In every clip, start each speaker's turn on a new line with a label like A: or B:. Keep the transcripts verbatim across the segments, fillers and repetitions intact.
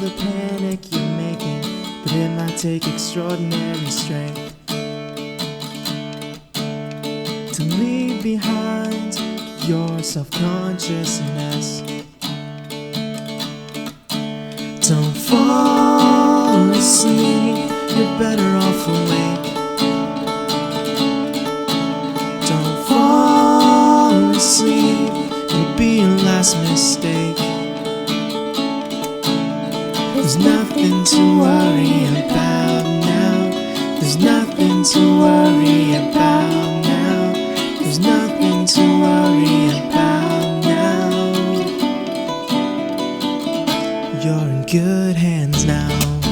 A: the panic you're making, but it might take extraordinary strength to leave behind your self-consciousness. Don't fall asleep, you're better off awake. Don't fall asleep, it'll be your last mistake. There's nothing to worry about now. There's nothing to worry about now. There's nothing to worry about now. You're in good hands now.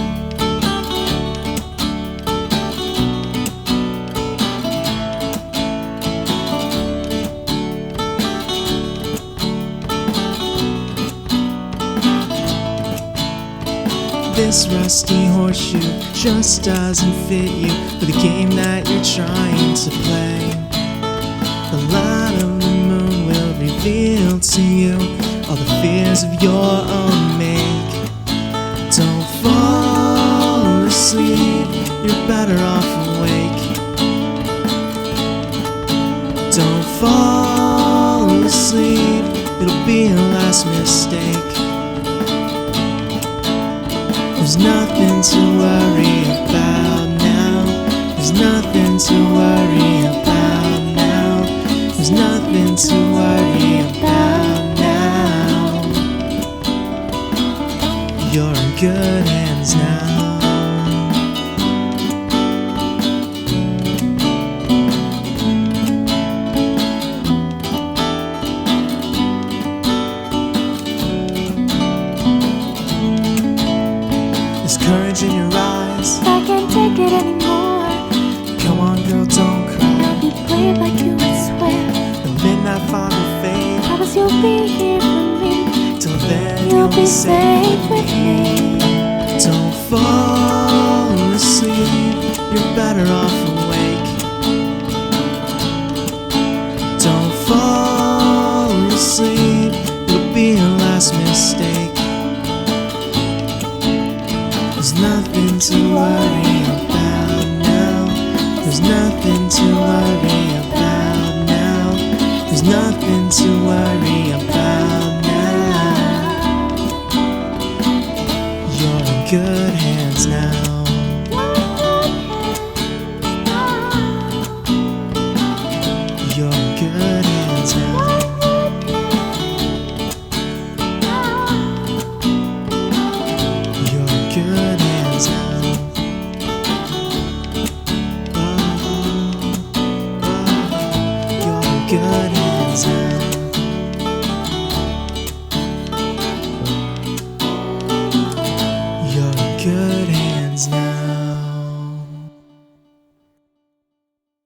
A: This rusty horseshoe just doesn't fit you for the game that you're trying to play. The light of the moon will reveal to you all the fears of your own make. Don't fall asleep, you're better off awake. Don't fall asleep, it'll be your last mistake. There's nothing to worry about now. There's nothing to worry about now. There's nothing to worry about now. You're in good hands now. There's courage in your eyes.
B: I can't take it anymore.
A: Come on, girl, don't cry.
B: Be brave like you would swear.
A: The midnight fog will fade.
B: Promise you'll be here for me.
A: Till then,
B: You'll be safe with me.
A: Don't fall asleep, you're better off awake. Don't fall asleep, it'll be your last mistake. There's nothing to worry about now. There's nothing to worry about now. There's nothing to worry